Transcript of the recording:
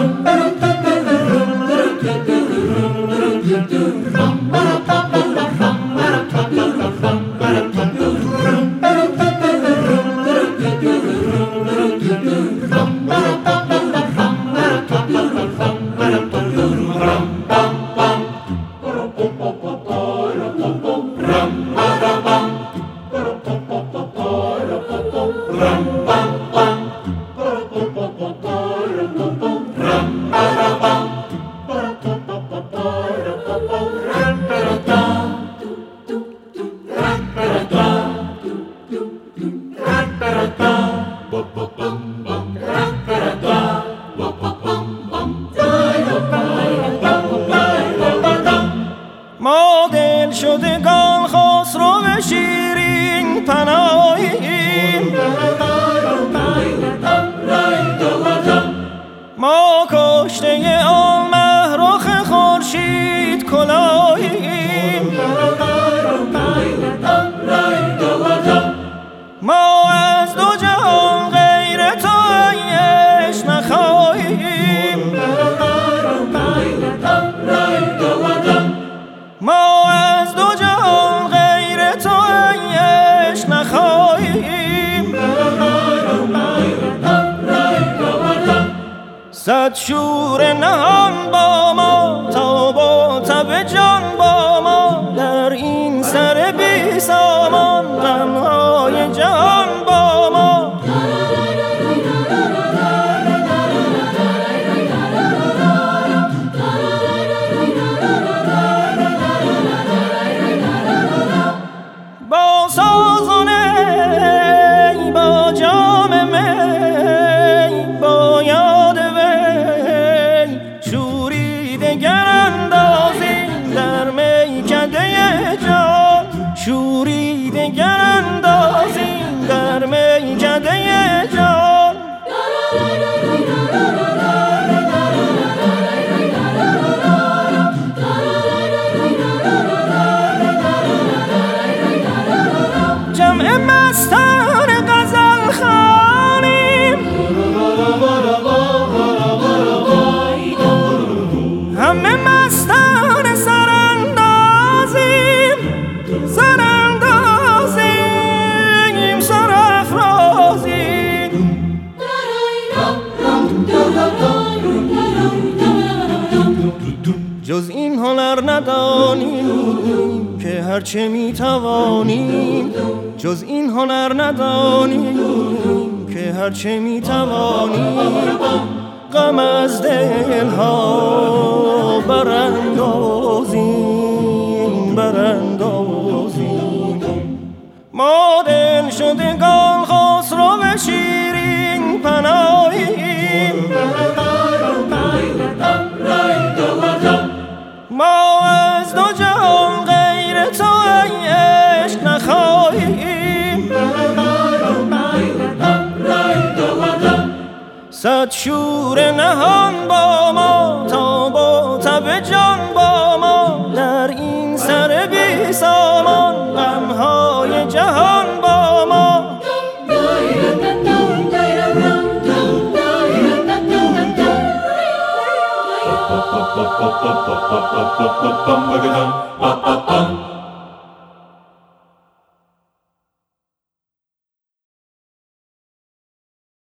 ما دل شدگان خسرو شیرین پناهیم، ما کشته آن مهرخ خورشید کلاهیم، ما از دو جهان غیر تو عیش نخواهیم، ما از دو جهان غیر تو عیش نخواهیم. صد شور نهان با ما تا با تب جان با ما، در این سر بی سامان غمهای جهان با ما. با سازونه با جام می با یاد وی شوری دگر اندازیم در میکده جان، شوری دگر اندازیم در میکده جان. جمع مستان غزل خوانیم، همه مستان سراندازیم، سراندازیم سرافرازیم. جز این هنر ندانیم که هرچه میتوانیم، جز این هنر ندانیم که هرچه میتوانیم، غم از دلها براندازیم براندازیم. ما دل شدگان خسرو شیرین پناهیم، ما از دو جهان غیر تو عشق نخواهیم، صد شور نهان با ما تا با تب جان با ما، در این سر بی سامان غمهای جهان با ما. Bum,